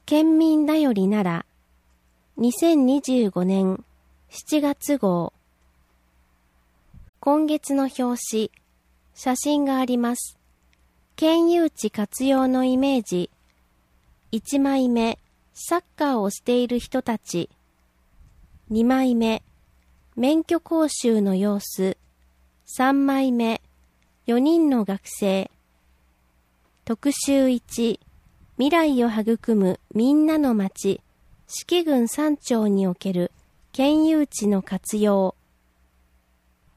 県民だよりなら2025年7月号。今月の表紙、写真があります。県有地活用のイメージ。1枚目、サッカーをしている人たち。2枚目、免許講習の様子。3枚目、4人の学生。特集1、未来を育むみんなの町、四季郡三町における県有地の活用。